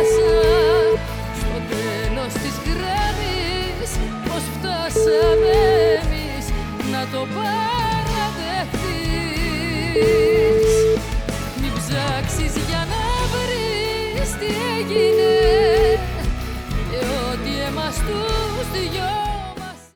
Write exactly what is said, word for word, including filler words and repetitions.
διάβασα στο τέλος της γραμμής πως φτάσαμε εμείς να το παραδεχτείς. Μην ψάξεις για να βρεις τι έγινε και ότι εμάς τους δυο